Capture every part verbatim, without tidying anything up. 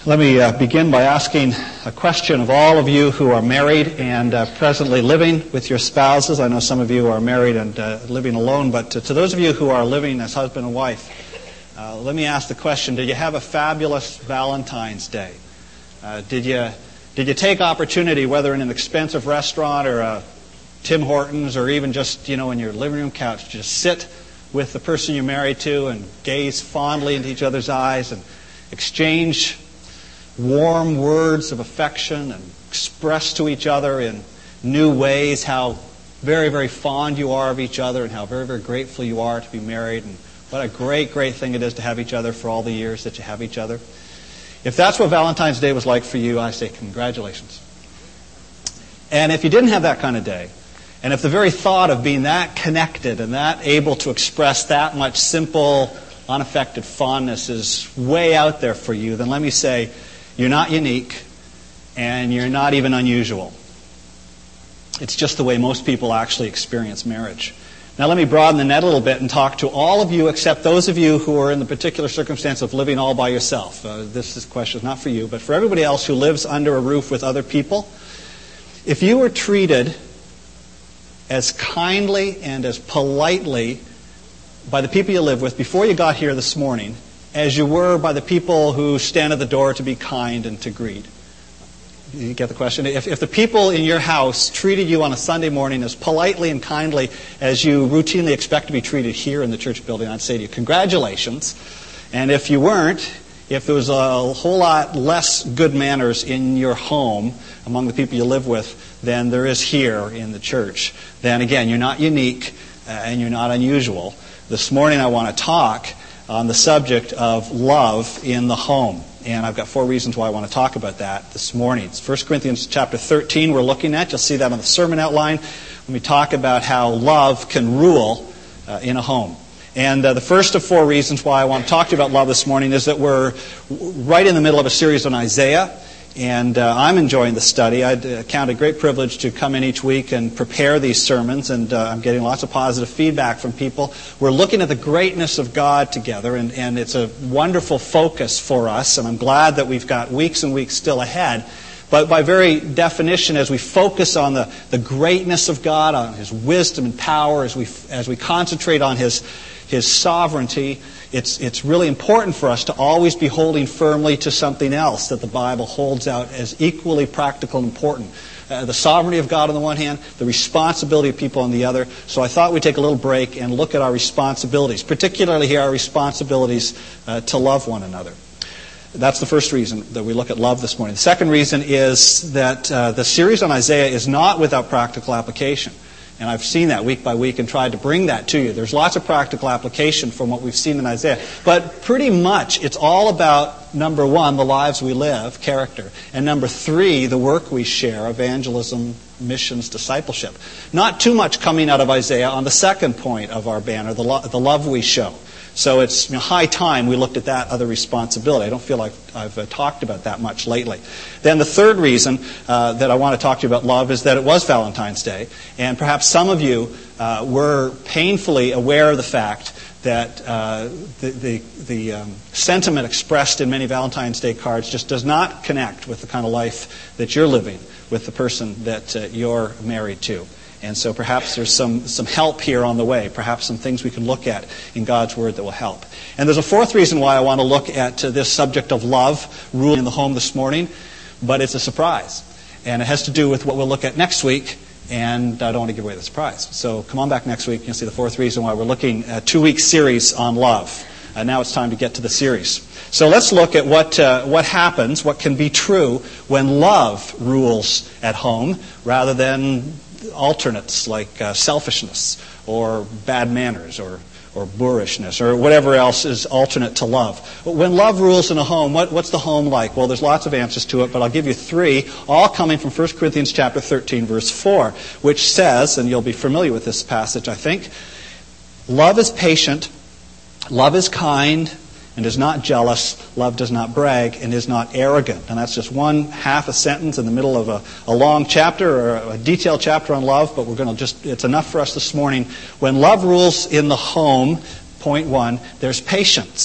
Let me uh, begin by asking a question of all of you who are married and uh, presently living with your spouses. I know some of you are married and uh, living alone, but to, to those of you who are living as husband and wife, uh, let me ask the question, did you have a fabulous Valentine's Day? Uh, did you did you take opportunity, whether in an expensive restaurant or a Tim Hortons or even just, you know, in your living room couch, to just sit with the person you're married to and gaze fondly into each other's eyes and exchange warm words of affection and express to each other in new ways how very, very fond you are of each other and how very, very grateful you are to be married and what a great, great thing it is to have each other for all the years that you have each other. If that's what Valentine's Day was like for you, I say congratulations. And if you didn't have that kind of day, and if the very thought of being that connected and that able to express that much simple, unaffected fondness is way out there for you, then let me say, you're not unique, and you're not even unusual. It's just the way most people actually experience marriage. Now let me broaden the net a little bit and talk to all of you except those of you who are in the particular circumstance of living all by yourself. Uh, this is, question is not for you, but for everybody else who lives under a roof with other people. If you were treated as kindly and as politely by the people you live with before you got here this morning as you were by the people who stand at the door to be kind and to greet. You get the question? If, if the people in your house treated you on a Sunday morning as politely and kindly as you routinely expect to be treated here in the church building, I'd say to you, congratulations. And if you weren't, if there was a whole lot less good manners in your home among the people you live with than there is here in the church, then again, you're not unique uh, and you're not unusual. This morning I want to talk on the subject of love in the home. And I've got four reasons why I want to talk about that this morning. It's First Corinthians chapter thirteen we're looking at. You'll see that on the sermon outline when we talk about how love can rule uh, in a home. And uh, the first of four reasons why I want to talk to you about love this morning is that we're right in the middle of a series on Isaiah. And uh, I'm enjoying the study. I uh, count it a great privilege to come in each week and prepare these sermons, and uh, I'm getting lots of positive feedback from people. We're looking at the greatness of God together, and, and it's a wonderful focus for us, and I'm glad that we've got weeks and weeks still ahead. But by very definition, as we focus on the, the greatness of God, on His wisdom and power, as we as we concentrate on His His sovereignty, It's it's really important for us to always be holding firmly to something else that the Bible holds out as equally practical and important. Uh, the sovereignty of God on the one hand, the responsibility of people on the other. So I thought we'd take a little break and look at our responsibilities, particularly here our responsibilities uh, to love one another. That's the first reason that we look at love this morning. The second reason is that uh, the series on Isaiah is not without practical application. And I've seen that week by week and tried to bring that to you. There's lots of practical application from what we've seen in Isaiah. But pretty much it's all about, number one, the lives we live, character. And number three, the work we share, evangelism, missions, discipleship. Not too much coming out of Isaiah on the second point of our banner, the, lo- the love we show. So it's you know, high time we looked at that other responsibility. I don't feel like I've uh, talked about that much lately. Then the third reason uh, that I want to talk to you about love is that it was Valentine's Day. And perhaps some of you uh, were painfully aware of the fact that uh, the, the, the um, sentiment expressed in many Valentine's Day cards just does not connect with the kind of life that you're living with the person that uh, you're married to. And so perhaps there's some, some help here on the way, perhaps some things we can look at in God's Word that will help. And there's a fourth reason why I want to look at uh, this subject of love ruling in the home this morning, but it's a surprise. And it has to do with what we'll look at next week, and I don't want to give away the surprise. So come on back next week, you'll see the fourth reason why we're looking at a two-week series on love. And now it's time to get to the series. So let's look at what uh, what happens, what can be true when love rules at home rather than alternates like uh, selfishness or bad manners or or boorishness or whatever else is alternate to love. When love rules in a home, what, what's the home like? Well, there's lots of answers to it, but I'll give you three, all coming from First Corinthians chapter thirteen, verse four, which says, and you'll be familiar with this passage, I think, love is patient, love is kind, and is not jealous, love does not brag, and is not arrogant. And that's just one half a sentence in the middle of a, a long chapter or a detailed chapter on love, but we're going to just, it's enough for us this morning. When love rules in the home, point one, there's patience.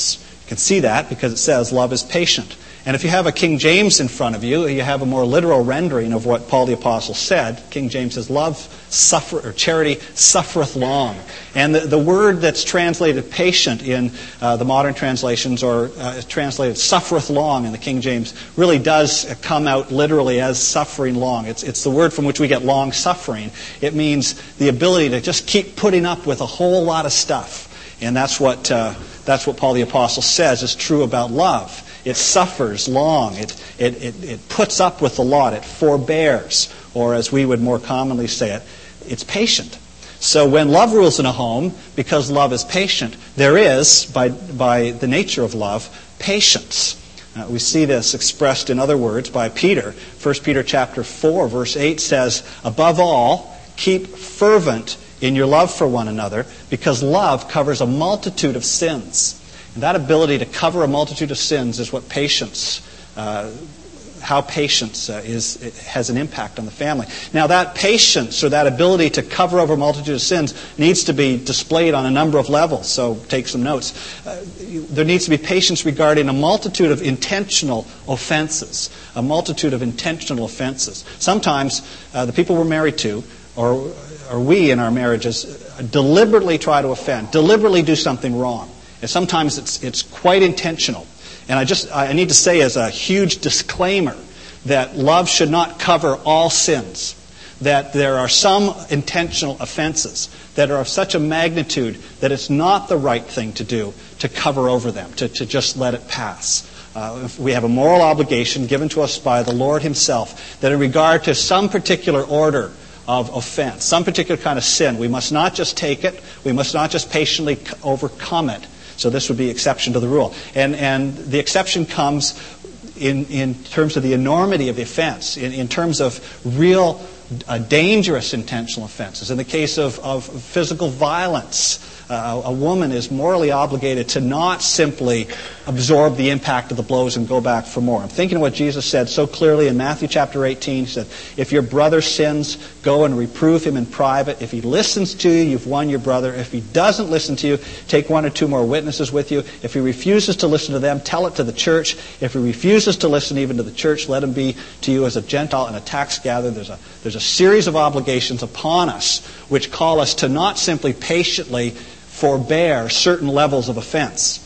You can see that because it says love is patient. And if you have a King James in front of you, you have a more literal rendering of what Paul the Apostle said. King James says, love suffer, or charity suffereth long. And the, the word that's translated patient in uh, the modern translations, or uh, translated suffereth long in the King James, really does come out literally as suffering long. It's, it's the word from which we get long suffering. It means the ability to just keep putting up with a whole lot of stuff. And that's what, uh, that's what Paul the Apostle says is true about love. It suffers long. It, it, it, it puts up with a lot. It forbears. Or as we would more commonly say it, it's patient. So when love rules in a home, because love is patient, there is, by, by the nature of love, patience. Uh, we see this expressed in other words by Peter. First Peter chapter four, verse eight says, above all, keep fervent in your love for one another, because love covers a multitude of sins. And that ability to cover a multitude of sins is what patience, uh, how patience uh, is it has an impact on the family. Now that patience, or that ability to cover over a multitude of sins, needs to be displayed on a number of levels. So take some notes. Uh, there needs to be patience regarding a multitude of intentional offenses. A multitude of intentional offenses. Sometimes uh, the people we're married to, or, or we in our marriages, deliberately try to offend, deliberately do something wrong. And sometimes it's it's quite intentional. And I just I need to say as a huge disclaimer that love should not cover all sins. That there are some intentional offenses that are of such a magnitude that it's not the right thing to do to cover over them, to, to just let it pass. Uh, we have a moral obligation given to us by the Lord Himself that in regard to some particular order of offense, some particular kind of sin, we must not just take it, we must not just patiently overcome it. So this would be exception to the rule. And and the exception comes in, in terms of the enormity of the offense, in, in terms of real uh, dangerous intentional offenses. In the case of, of physical violence, uh, a woman is morally obligated to not simply absorb the impact of the blows and go back for more. I'm thinking of what Jesus said so clearly in Matthew chapter eighteen. He said, if your brother sins, go and reprove him in private. If he listens to you, you've won your brother. If he doesn't listen to you, take one or two more witnesses with you. If he refuses to listen to them, tell it to the church. If he refuses to listen even to the church, let him be to you as a Gentile and a tax gatherer. There's a, there's a series of obligations upon us which call us to not simply patiently forbear certain levels of offense.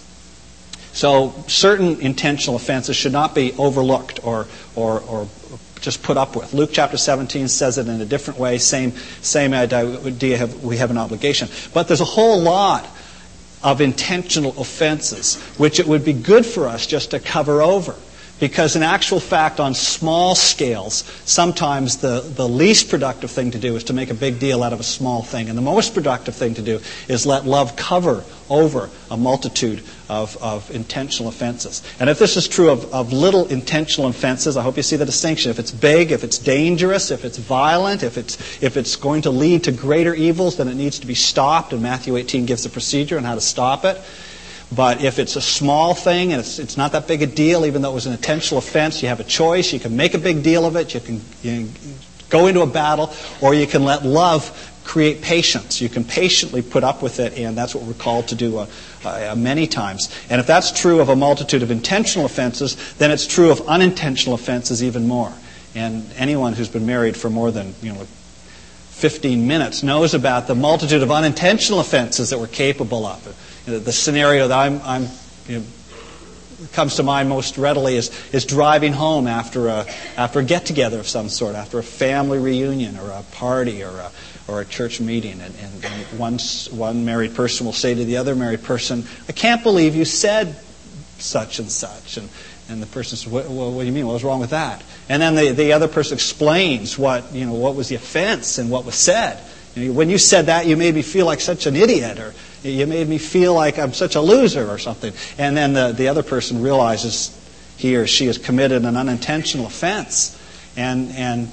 So certain intentional offenses should not be overlooked or or, or just put up with. Luke chapter seventeen says it in a different way. Same same idea. Have, we have an obligation. But there's a whole lot of intentional offenses which it would be good for us just to cover over. Because in actual fact, on small scales, sometimes the, the least productive thing to do is to make a big deal out of a small thing. And the most productive thing to do is let love cover over a multitude of, of intentional offenses. And if this is true of, of little intentional offenses, I hope you see the distinction. If it's big, if it's dangerous, if it's violent, if it's, if it's going to lead to greater evils, then it needs to be stopped. And Matthew eighteen gives a procedure on how to stop it. But if it's a small thing and it's, it's not that big a deal, even though it was an intentional offense, you have a choice. You can make a big deal of it. You can, you can go into a battle, or you can let love create patience. You can patiently put up with it, and that's what we're called to do uh, uh, many times. And if that's true of a multitude of intentional offenses, then it's true of unintentional offenses even more. And anyone who's been married for more than, you know, fifteen minutes knows about the multitude of unintentional offenses that we're capable of. You know, the scenario that I'm, I'm you know, comes to mind most readily is, is driving home after a after a get together of some sort, after a family reunion or a party or a or a church meeting, and, and, and one one married person will say to the other married person, "I can't believe you said such and such," and and the person says, "What, what, what do you mean? What was wrong with that?" And then the the other person explains what you know what was the offense and what was said. You know, when you said that, you made me feel like such an idiot, or you made me feel like I'm such a loser or something. And then the, the other person realizes he or she has committed an unintentional offense. And and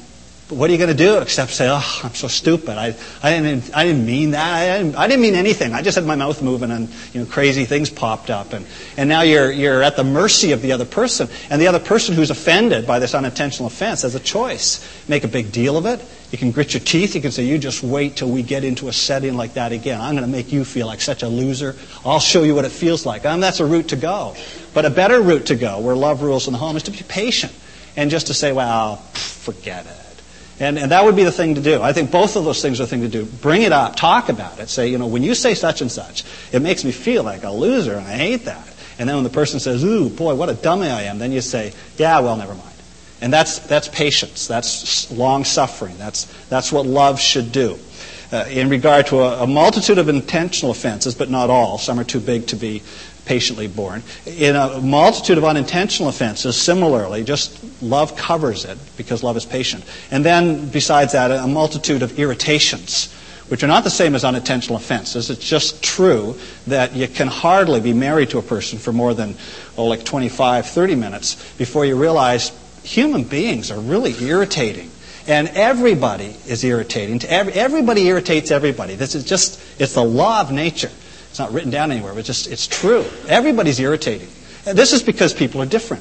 But what are you going to do except say, oh, I'm so stupid. I, I, didn't, I didn't mean that. I didn't, I didn't mean anything. I just had my mouth moving and you know, crazy things popped up. And, and now you're, you're at the mercy of the other person. And the other person who's offended by this unintentional offense has a choice. Make a big deal of it. You can grit your teeth. You can say, you just wait till we get into a setting like that again. I'm going to make you feel like such a loser. I'll show you what it feels like. And that's a route to go. But a better route to go, where love rules in the home, is to be patient. And just to say, well, forget it. And, and that would be the thing to do. I think both of those things are the thing to do. Bring it up. Talk about it. Say, you know, when you say such and such, it makes me feel like a loser, and I hate that. And then when the person says, ooh, boy, what a dummy I am, then you say, yeah, well, never mind. And that's that's patience. That's long-suffering. That's, that's what love should do. Uh, in regard to a, a multitude of intentional offenses, but not all. Some are too big to be patiently borne. In a multitude of unintentional offenses, similarly, just love covers it because love is patient. And then, besides that, a multitude of irritations, which are not the same as unintentional offenses. It's just true that you can hardly be married to a person for more than, oh, like twenty-five, thirty minutes before you realize human beings are really irritating. And everybody is irritating. To every, everybody irritates everybody. This is just, it's the law of nature. It's not written down anywhere, but just it's true. Everybody's irritating. And this is because people are different.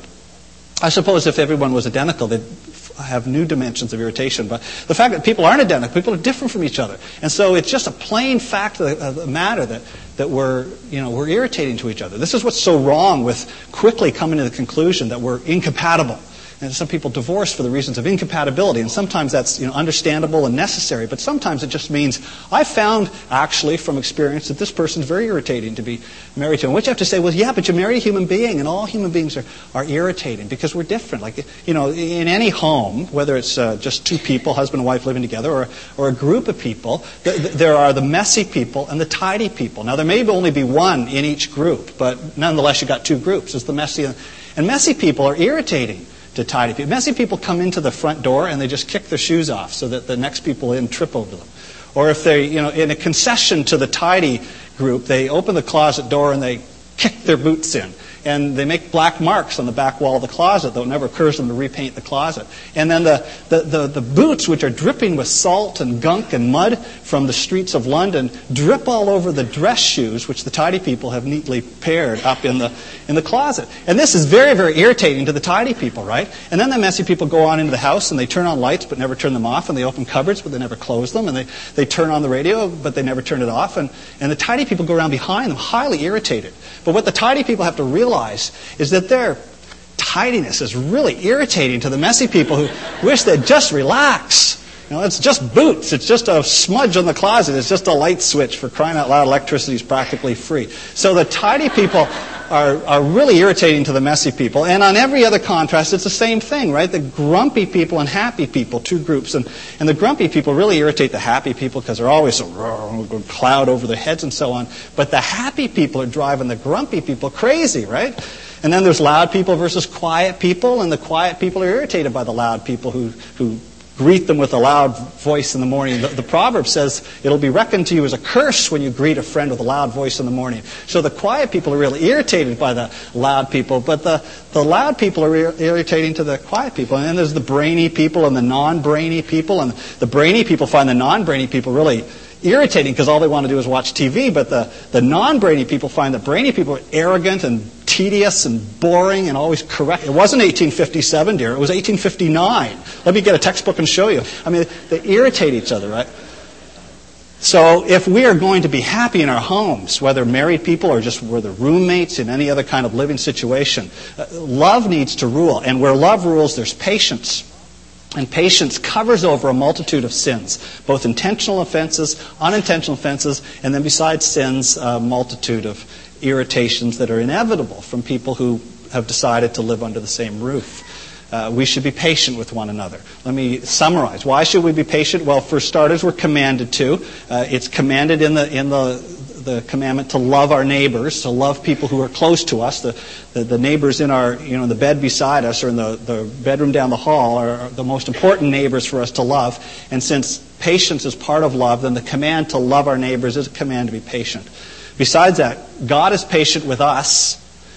I suppose if everyone was identical, they'd have new dimensions of irritation. But the fact that people aren't identical, people are different from each other. And so it's just a plain fact of the, of the matter that, that we're, you know, we're irritating to each other. This is what's so wrong with quickly coming to the conclusion that we're incompatible. And some people divorce for the reasons of incompatibility, and sometimes that's you know understandable and necessary, but sometimes it just means, I found actually from experience that this person's very irritating to be married to. And what you have to say was, yeah, but you marry a human being, and all human beings are, are irritating because we're different. Like, you know, in any home, whether it's uh, just two people, husband and wife living together, or, or a group of people, th- th- there are the messy people and the tidy people. Now, there may only be one in each group, but nonetheless you've got two groups. It's the messy, and, and messy people are irritating to tidy people. Messy people come into the front door and they just kick their shoes off so that the next people in trip over them. Or if they're you know, in a concession to the tidy group, they open the closet door and they kick their boots in. And they make black marks on the back wall of the closet, though it never occurs to them to repaint the closet. And then the, the, the, the boots, which are dripping with salt and gunk and mud from the streets of London, drip all over the dress shoes, which the tidy people have neatly paired up in the in the closet. And this is very, very irritating to the tidy people, right? And then the messy people go on into the house and they turn on lights but never turn them off, and they open cupboards but they never close them, and they, they turn on the radio but they never turn it off. And, and the tidy people go around behind them highly irritated. But what the tidy people have to realize is that their tidiness is really irritating to the messy people who wish they'd just relax. You know, it's just boots. It's just a smudge on the closet. It's just a light switch. For crying out loud, electricity is practically free. So the tidy people are, are really irritating to the messy people. And on every other contrast, it's the same thing, right? The grumpy people and happy people, two groups. And, and the grumpy people really irritate the happy people because they're always a cloud over their heads and so on. But the happy people are driving the grumpy people crazy, right? And then there's loud people versus quiet people. And the quiet people are irritated by the loud people who who greet them with a loud voice in the morning. The, the proverb says, it'll be reckoned to you as a curse when you greet a friend with a loud voice in the morning. So the quiet people are really irritated by the loud people, but the, the loud people are ir- irritating to the quiet people. And then there's the brainy people and the non-brainy people, and the brainy people find the non-brainy people really irritating because all they want to do is watch T V, but the, the non-brainy people find the brainy people are arrogant and tedious and boring and always correct. It wasn't eighteen fifty-seven, dear. It was eighteen fifty-nine. Let me get a textbook and show you. I mean, they irritate each other, right? So if we are going to be happy in our homes, whether married people or just whether roommates in any other kind of living situation, uh, love needs to rule. And where love rules, there's patience. And patience covers over a multitude of sins, both intentional offenses, unintentional offenses, and then besides sins, a multitude of irritations that are inevitable from people who have decided to live under the same roof. Uh, we should be patient with one another. Let me summarize. Why should we be patient? Well, for starters, we're commanded to. Uh, it's commanded in the in the the commandment to love our neighbors, to love people who are close to us. The, the, the neighbors in our, you know, the bed beside us or in the, the bedroom down the hall are the most important neighbors for us to love. And since patience is part of love, then the command to love our neighbors is a command to be patient. Besides that, God is patient with us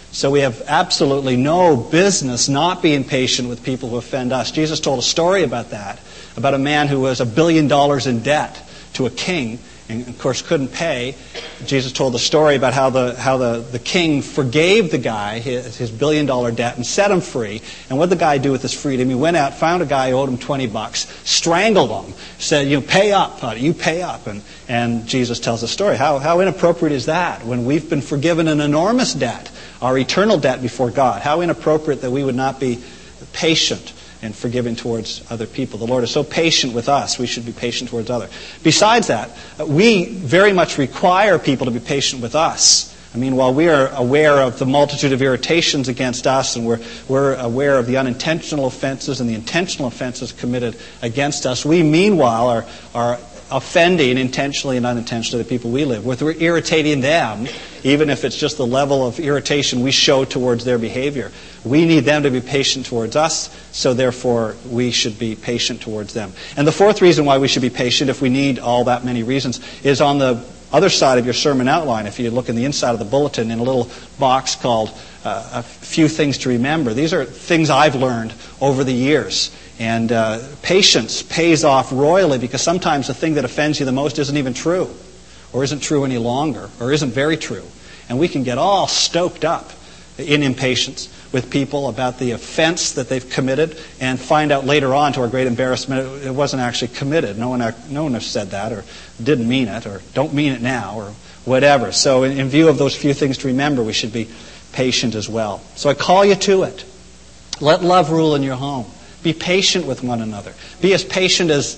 So we have absolutely no business not being patient with people who offend us. Jesus told a story about that, about a man who was a billion dollars in debt to a king, and of course couldn't pay. Jesus told the story about how the how the, the king forgave the guy his, his billion dollar debt and set him free. And what did the guy do with his freedom? He went out, found a guy who owed him twenty bucks, strangled him, said, you know, pay up, honey, you pay up. And and Jesus tells the story. How how inappropriate is that when we've been forgiven an enormous debt, our eternal debt before God? How inappropriate that we would not be patient and forgiving towards other people. The Lord is so patient with us, we should be patient towards others. Besides that, we very much require people to be patient with us. I mean, while we are aware of the multitude of irritations against us, and we're, we're aware of the unintentional offenses and the intentional offenses committed against us, we meanwhile are, are offending intentionally and unintentionally the people we live with. We're irritating them, even if it's just the level of irritation we show towards their behavior. We need them to be patient towards us, so therefore we should be patient towards them. And the fourth reason why we should be patient, if we need all that many reasons, is on the other side of your sermon outline. If you look in the inside of the bulletin in a little box called uh, A Few Things to Remember. These are things I've learned over the years. And uh, patience pays off royally, because sometimes the thing that offends you the most isn't even true, or isn't true any longer, or isn't very true. And we can get all stoked up in impatience with people about the offense that they've committed, and find out later on, to our great embarrassment, it wasn't actually committed. No one, no one has said that, or didn't mean it, or don't mean it now, or whatever. So in, in view of those few things to remember, we should be patient as well. So I call you to it. Let love rule in your home. Be patient with one another. Be as patient as,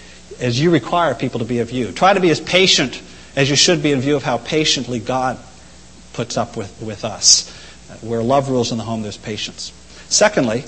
as you require people to be of you. Try to be as patient as you should be in view of how patiently God puts up with, with us. Where love rules in the home, there's patience. Secondly,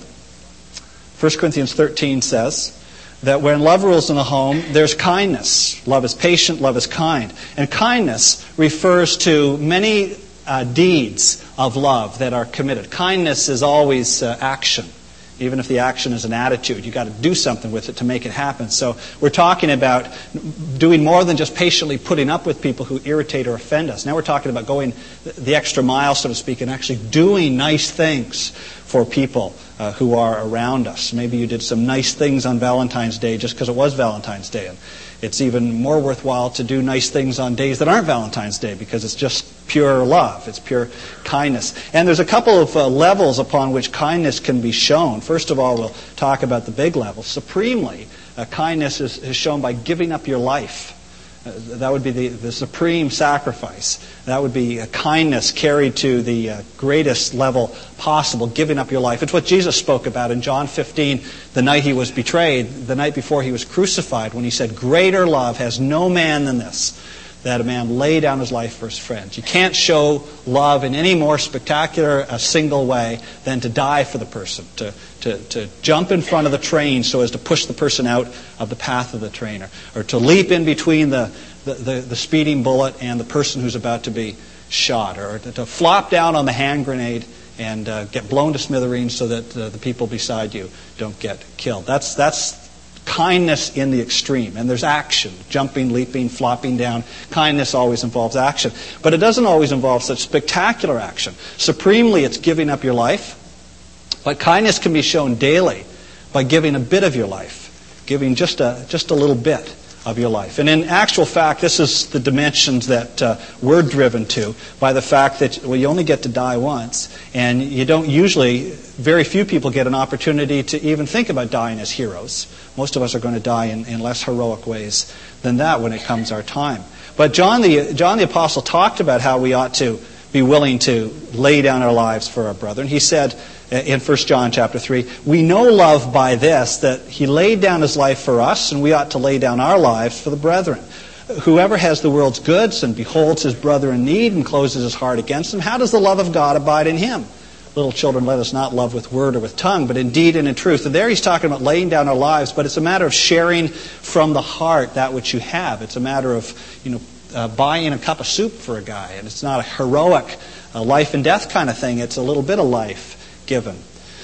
First Corinthians thirteen says that when love rules in the home, there's kindness. Love is patient, love is kind. And kindness refers to many uh, deeds of love that are committed. Kindness is always uh, action. Even if the action is an attitude, you've got to do something with it to make it happen. So we're talking about doing more than just patiently putting up with people who irritate or offend us. Now we're talking about going the extra mile, so to speak, and actually doing nice things for people uh, who are around us. Maybe you did some nice things on Valentine's Day just because it was Valentine's Day. And it's even more worthwhile to do nice things on days that aren't Valentine's Day, because it's just pure love. It's pure kindness. And there's a couple of uh, levels upon which kindness can be shown. First of all, we'll talk about the big level. Supremely, uh, kindness is, is shown by giving up your life. Uh, that would be the, the supreme sacrifice. That would be a kindness carried to the uh, greatest level possible, giving up your life. It's what Jesus spoke about in John fifteen, the night he was betrayed, the night before he was crucified, when he said, "Greater love has no man than this, that a man lay down his life for his friends." You can't show love in any more spectacular a single way than to die for the person, to, to, to jump in front of the train so as to push the person out of the path of the train, or, or to leap in between the, the, the, the speeding bullet and the person who's about to be shot, or to, to flop down on the hand grenade and uh, get blown to smithereens so that uh, the people beside you don't get killed. That's that's kindness in the extreme. And there's action. Jumping, leaping, flopping down. Kindness always involves action. But it doesn't always involve such spectacular action. Supremely, it's giving up your life. But kindness can be shown daily by giving a bit of your life. Giving just a, just a little bit of your life. And in actual fact, this is the dimensions that uh, we're driven to by the fact that, well, you only get to die once, and you don't usually, very few people get an opportunity to even think about dying as heroes. Most of us are going to die in, in less heroic ways than that when it comes our time. But John the, John the Apostle talked about how we ought to be willing to lay down our lives for our brethren. He said in First John chapter three, "We know love by this, that he laid down his life for us, and we ought to lay down our lives for the brethren. Whoever has the world's goods and beholds his brother in need and closes his heart against him, how does the love of God abide in him? Little children, let us not love with word or with tongue, but in deed and in truth." And there he's talking about laying down our lives, but it's a matter of sharing from the heart that which you have. It's a matter of, you know, uh, buying a cup of soup for a guy, and it's not a heroic uh, life and death kind of thing. It's a little bit of life given.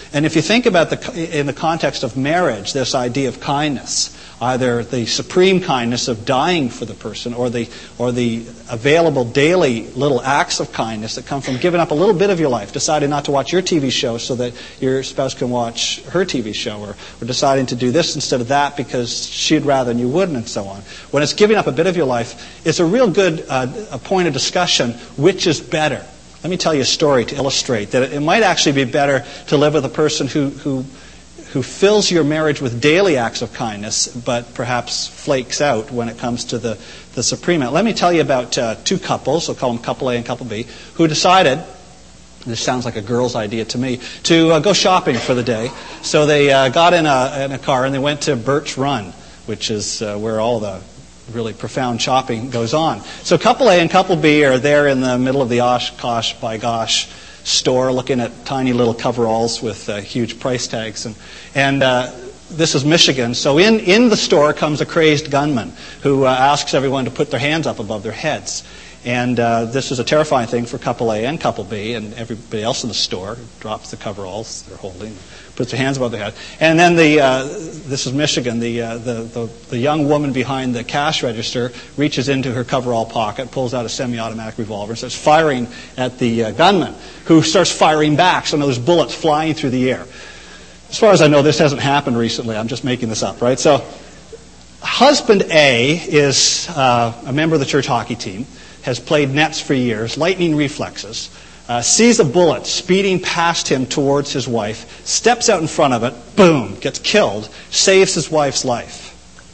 And if you think about the in the context of marriage, this idea of kindness, either the supreme kindness of dying for the person or the or the available daily little acts of kindness that come from giving up a little bit of your life, deciding not to watch your T V show so that your spouse can watch her T V show, or, or deciding to do this instead of that because she'd rather and you wouldn't, and so on. When it's giving up a bit of your life, it's a real good uh, a point of discussion, which is better. Let me tell you a story to illustrate that it might actually be better to live with a person who who who fills your marriage with daily acts of kindness, but perhaps flakes out when it comes to the, the supreme act. Let me tell you about uh, two couples, we'll call them couple A and couple B, who decided, this sounds like a girl's idea to me, to uh, go shopping for the day. So they uh, got in a, in a car and they went to Birch Run, which is uh, where all the really profound shopping goes on. So couple A and couple B are there in the middle of the Oshkosh by gosh store looking at tiny little coveralls with uh, huge price tags. And, and uh, this is Michigan. So in, in the store comes a crazed gunman who uh, asks everyone to put their hands up above their heads. And uh, this is a terrifying thing for couple A and couple B, and everybody else in the store drops the coveralls they're holding, puts their hands above their head. And then the uh, this is Michigan. The, uh, the the the young woman behind the cash register reaches into her coverall pocket, pulls out a semi-automatic revolver, and starts firing at the uh, gunman, who starts firing back. So now there's bullets flying through the air. As far as I know, this hasn't happened recently. I'm just making this up, right? So, husband A is uh, a member of the church hockey team, has played nets for years, lightning reflexes, uh, sees a bullet speeding past him towards his wife, steps out in front of it, boom, gets killed, saves his wife's life.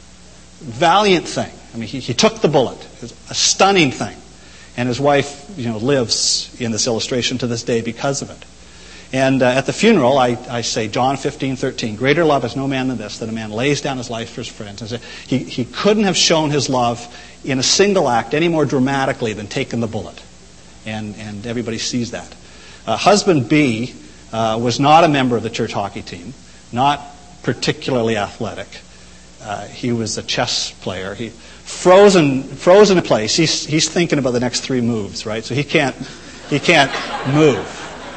Valiant thing. I mean, he, he took the bullet. It's a stunning thing. And his wife, you know, lives in this illustration to this day because of it. And uh, at the funeral, I, I say John fifteen thirteen, greater love has no man than this, that a man lays down his life for his friends. And he, he couldn't have shown his love in a single act any more dramatically than taking the bullet. And, and everybody sees that. Uh, husband B uh, was not a member of the church hockey team, not particularly athletic. Uh, he was a chess player. He frozen frozen in place. He's he's thinking about the next three moves, right? So he can't he can't move.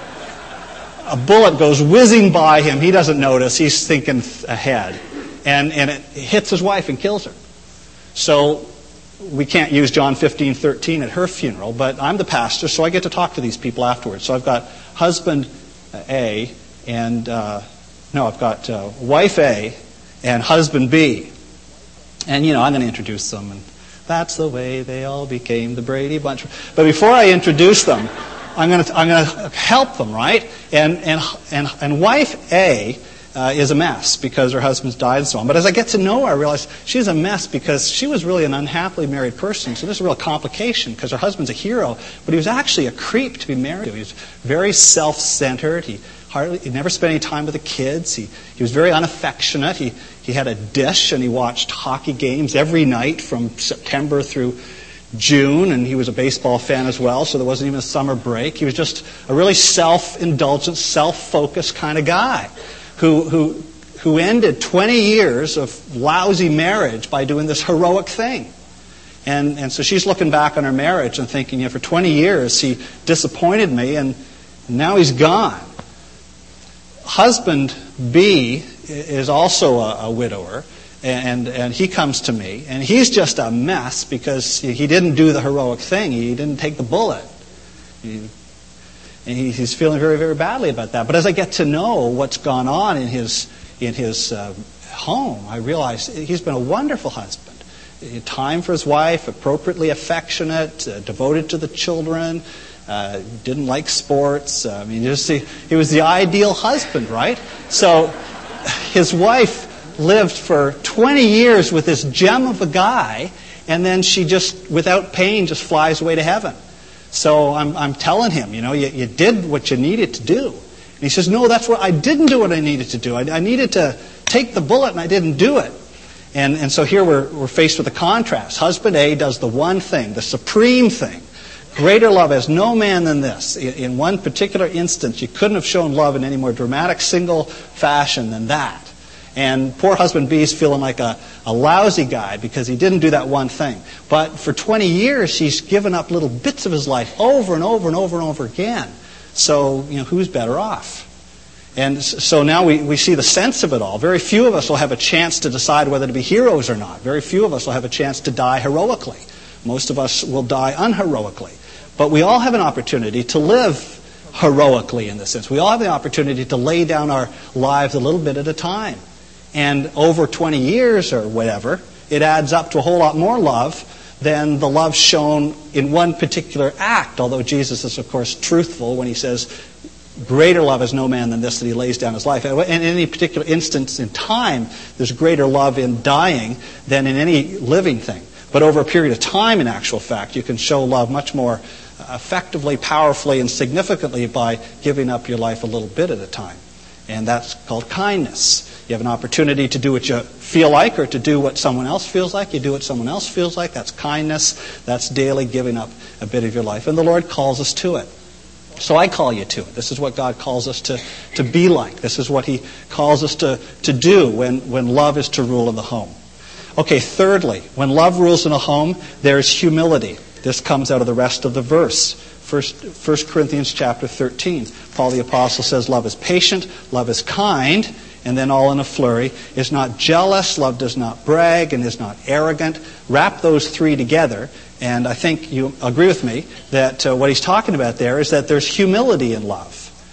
A bullet goes whizzing by him. He doesn't notice. He's thinking ahead. And, and it hits his wife and kills her. So we can't use John fifteen thirteen at her funeral, but I'm the pastor, so I get to talk to these people afterwards. So I've got husband A and, uh, no, I've got uh, wife A and husband B. And, you know, I'm going to introduce them. And that's the way they all became the Brady Bunch. But before I introduce them, I'm going to I'm going to help them, right? And and and and wife A uh, is a mess because her husband's died and so on. But as I get to know her, I realize she's a mess because she was really an unhappily married person. So there's a real complication because her husband's a hero, but he was actually a creep to be married to. He was very self-centered. He hardly he never spent any time with the kids. He he was very unaffectionate. He he had a dish and he watched hockey games every night from September through June, and he was a baseball fan as well, so there wasn't even a summer break. He was just a really self-indulgent, self-focused kind of guy who who who ended twenty years of lousy marriage by doing this heroic thing. And and so she's looking back on her marriage and thinking, yeah, for twenty years he disappointed me, and now he's gone. Husband B is also a, a widower. And and he comes to me, and he's just a mess because he didn't do the heroic thing. He didn't take the bullet. He, and he, he's feeling very, very badly about that. But as I get to know what's gone on in his in his uh, home, I realize he's been a wonderful husband. Time for his wife, appropriately affectionate, uh, devoted to the children, uh, didn't like sports. I mean, just he, he was the ideal husband, right? So his wife lived for twenty years with this gem of a guy, and then she just, without pain, just flies away to heaven. So I'm, I'm telling him, you know, you, you did what you needed to do. And he says, no, that's what I didn't do what I needed to do. I, I needed to take the bullet, and I didn't do it. And, and so here we're, we're faced with a contrast. Husband A does the one thing, the supreme thing. Greater love has no man than this. In, in one particular instance, you couldn't have shown love in any more dramatic single fashion than that. And poor husband B is feeling like a, a lousy guy because he didn't do that one thing. But for twenty years, he's given up little bits of his life over and over and over and over again. So, you know, who's better off? And so now we, we see the sense of it all. Very few of us will have a chance to decide whether to be heroes or not. Very few of us will have a chance to die heroically. Most of us will die unheroically. But we all have an opportunity to live heroically in this sense. We all have the opportunity to lay down our lives a little bit at a time. And over twenty years or whatever, it adds up to a whole lot more love than the love shown in one particular act. Although Jesus is, of course, truthful when he says, greater love has no man than this, that he lays down his life. And in any particular instance in time, there's greater love in dying than in any living thing. But over a period of time, in actual fact, you can show love much more effectively, powerfully, and significantly by giving up your life a little bit at a time. And that's called kindness. You have an opportunity to do what you feel like or to do what someone else feels like. You do what someone else feels like. That's kindness. That's daily giving up a bit of your life. And the Lord calls us to it. So I call you to it. This is what God calls us to, to be like. This is what he calls us to, to do when, when love is to rule in the home. Okay, thirdly, when love rules in a home, there is humility. This comes out of the rest of the verse. First, First Corinthians chapter thirteen. Paul the Apostle says love is patient, love is kind, and then all in a flurry, is not jealous, love does not brag, and is not arrogant. Wrap those three together, and I think you agree with me that uh, what he's talking about there is that there's humility in love.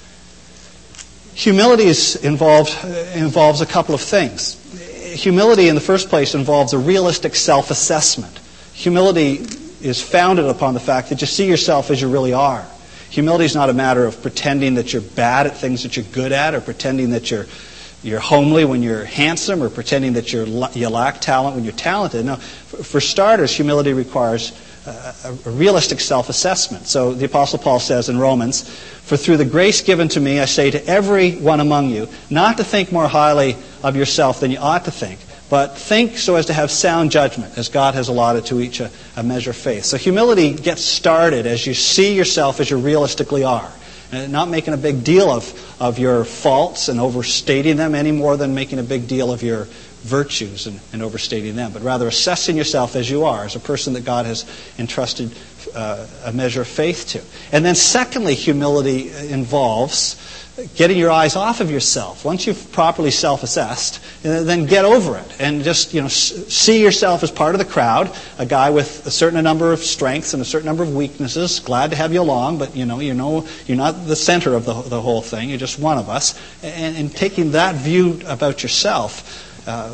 Humility is involved, uh, involves a couple of things. Humility, in the first place, involves a realistic self-assessment. Humility is founded upon the fact that you see yourself as you really are. Humility is not a matter of pretending that you're bad at things that you're good at, or pretending that you're you're homely when you're handsome, or pretending that you're you lack talent when you're talented. No, for starters, humility requires a, a realistic self-assessment. So the Apostle Paul says in Romans, "For through the grace given to me, I say to every one among you, not to think more highly of yourself than you ought to think, but think so as to have sound judgment, as God has allotted to each a, a measure of faith." So humility gets started as you see yourself as you realistically are. And not making a big deal of, of your faults and overstating them any more than making a big deal of your virtues and, and overstating them. But rather assessing yourself as you are, as a person that God has entrusted uh, a measure of faith to. And then secondly, humility involves getting your eyes off of yourself. Once you've properly self-assessed, then get over it and just, you know, see yourself as part of the crowd, a guy with a certain number of strengths and a certain number of weaknesses. Glad to have you along, but you know, you know, you're not the center of the the whole thing. You're just one of us. And, and taking that view about yourself uh,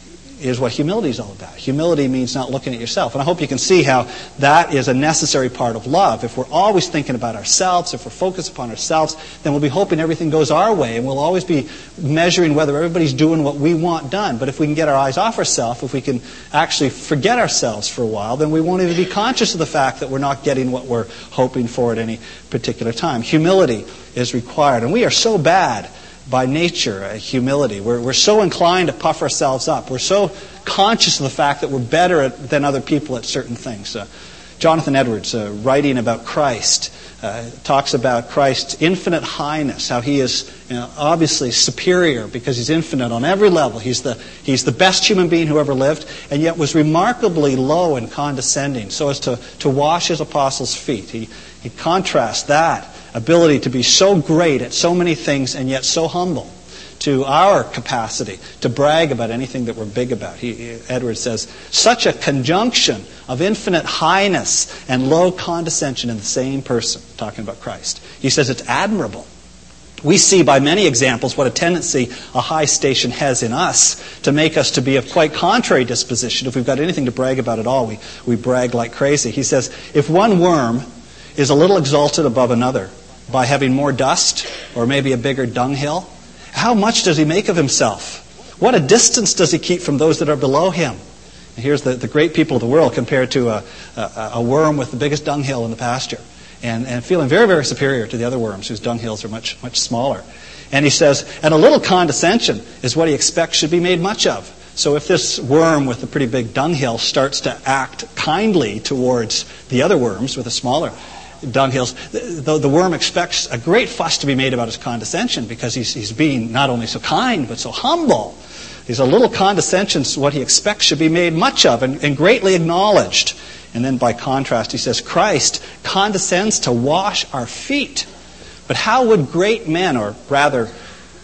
is what humility is all about. Humility means not looking at yourself. And I hope you can see how that is a necessary part of love. If we're always thinking about ourselves, if we're focused upon ourselves, then we'll be hoping everything goes our way, and we'll always be measuring whether everybody's doing what we want done. But if we can get our eyes off ourselves, if we can actually forget ourselves for a while, then we won't even be conscious of the fact that we're not getting what we're hoping for at any particular time. Humility is required. And we are so bad by nature, uh, humility. We're, we're so inclined to puff ourselves up. We're so conscious of the fact that we're better at, than other people at certain things. Uh, Jonathan Edwards, uh, writing about Christ, uh, talks about Christ's infinite highness, how he is, you know, obviously superior because he's infinite on every level. He's the, he's the best human being who ever lived, and yet was remarkably low and condescending, so as to, to wash his apostles' feet. He, he contrasts that ability to be so great at so many things and yet so humble to our capacity to brag about anything that we're big about. He, Edwards says, such a conjunction of infinite highness and low condescension in the same person, talking about Christ. He says it's admirable. We see by many examples what a tendency a high station has in us to make us to be of quite contrary disposition. If we've got anything to brag about at all, we, we brag like crazy. He says, if one worm is a little exalted above another by having more dust or maybe a bigger dunghill, how much does he make of himself? What a distance does he keep from those that are below him? And here's the, the great people of the world compared to a, a, a worm with the biggest dunghill in the pasture, and, and feeling very, very superior to the other worms whose dunghills are much, much smaller. And he says, and a little condescension is what he expects should be made much of. So if this worm with a pretty big dunghill starts to act kindly towards the other worms with a smaller dunghills, the, the worm expects a great fuss to be made about his condescension because he's, he's being not only so kind but so humble. He's a little condescension, what he expects should be made much of and, and greatly acknowledged. And then by contrast, he says, Christ condescends to wash our feet. But how would great men, or rather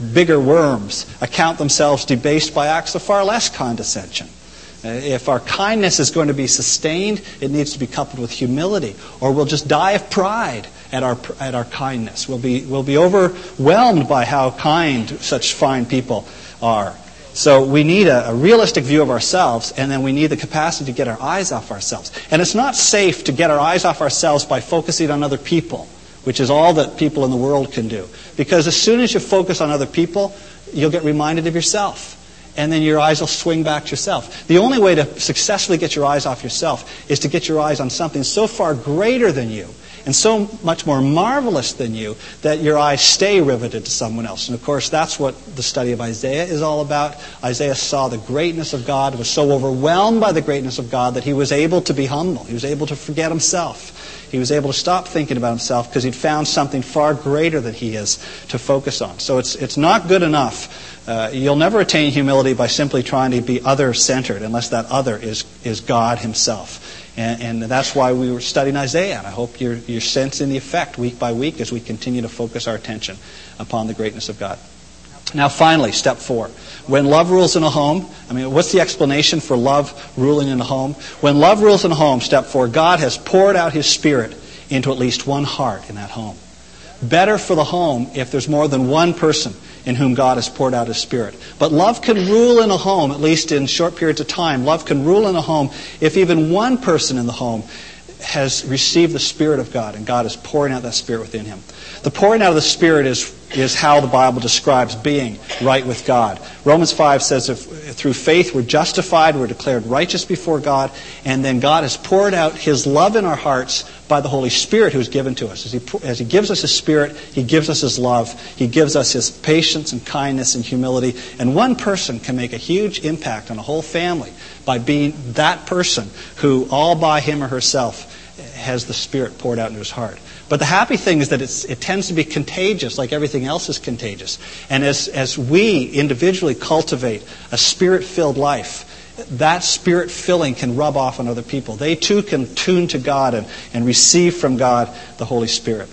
bigger worms, account themselves debased by acts of far less condescension. Uh, if our kindness is going to be sustained, it needs to be coupled with humility, or we'll just die of pride at our at our kindness. We'll be we'll be overwhelmed by how kind such fine people are. So we need a, a realistic view of ourselves, and then we need the capacity to get our eyes off ourselves. And it's not safe to get our eyes off ourselves by focusing on other people, which is all that people in the world can do. Because as soon as you focus on other people, you'll get reminded of yourself. And then your eyes will swing back to yourself. The only way to successfully get your eyes off yourself is to get your eyes on something so far greater than you and so much more marvelous than you that your eyes stay riveted to someone else. And of course, that's what the study of Isaiah is all about. Isaiah saw the greatness of God, was so overwhelmed by the greatness of God that he was able to be humble. He was able to forget himself. He was able to stop thinking about himself because he'd found something far greater than he is to focus on. So it's it's not good enough. Uh, you'll never attain humility by simply trying to be other-centered unless that other is, is God himself. And, and that's why we were studying Isaiah. And I hope you're, you're sensing the effect week by week as we continue to focus our attention upon the greatness of God. Now finally, step four. When love rules in a home, I mean, what's the explanation for love ruling in a home? When love rules in a home, step four, God has poured out his Spirit into at least one heart in that home. Better for the home if there's more than one person in whom God has poured out his Spirit. But love can rule in a home, at least in short periods of time. Love can rule in a home if even one person in the home has received the Spirit of God, and God is pouring out that Spirit within him. The pouring out of the Spirit is, is how the Bible describes being right with God. Romans five says if through faith we're justified, we're declared righteous before God, and then God has poured out his love in our hearts by the Holy Spirit who's given to us. As he, as he gives us his Spirit, he gives us his love. He gives us his patience and kindness and humility. And one person can make a huge impact on a whole family by being that person who all by him or herself has the Spirit poured out into his heart. But the happy thing is that it's, it tends to be contagious, like everything else is contagious. And as, as we individually cultivate a Spirit-filled life, that Spirit filling can rub off on other people. They too can tune to God and, and receive from God the Holy Spirit.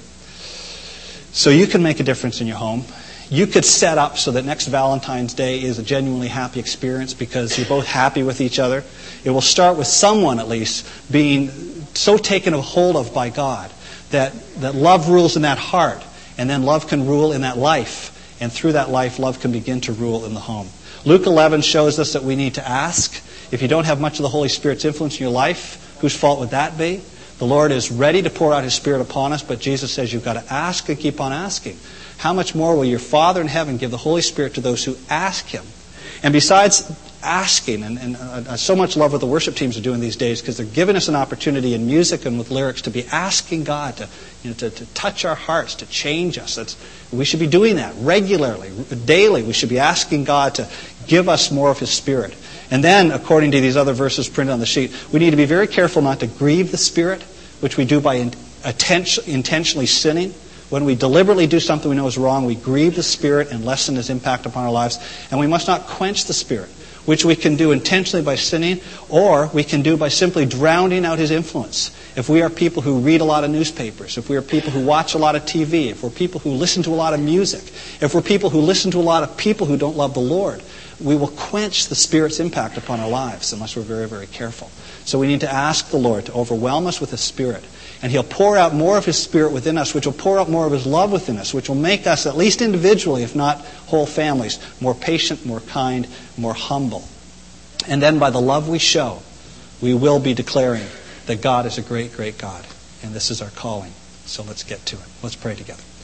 So you can make a difference in your home. You could set up so that next Valentine's Day is a genuinely happy experience because you're both happy with each other. It will start with someone, at least, being so taken a hold of by God that, that love rules in that heart, and then love can rule in that life, and through that life, love can begin to rule in the home. Luke eleven shows us that we need to ask. If you don't have much of the Holy Spirit's influence in your life, whose fault would that be? The Lord is ready to pour out his Spirit upon us, but Jesus says you've got to ask and keep on asking. How much more will your Father in heaven give the Holy Spirit to those who ask him? And besides asking, and, and uh, so much love what the worship teams are doing these days because they're giving us an opportunity in music and with lyrics to be asking God to, you know, to, to touch our hearts, to change us. That's, we should be doing that regularly, daily. We should be asking God to give us more of his Spirit. And then, according to these other verses printed on the sheet, we need to be very careful not to grieve the Spirit, which we do by in, attention, intentionally sinning. When we deliberately do something we know is wrong, we grieve the Spirit and lessen his impact upon our lives. And we must not quench the Spirit, which we can do intentionally by sinning, or we can do by simply drowning out his influence. If we are people who read a lot of newspapers, if we are people who watch a lot of T V, if we're people who listen to a lot of music, if we're people who listen to a lot of people who don't love the Lord, we will quench the Spirit's impact upon our lives unless we're very, very careful. So we need to ask the Lord to overwhelm us with his Spirit. And he'll pour out more of his Spirit within us, which will pour out more of his love within us, which will make us, at least individually, if not whole families, more patient, more kind, more humble. And then by the love we show, we will be declaring that God is a great, great God. And this is our calling. So let's get to it. Let's pray together.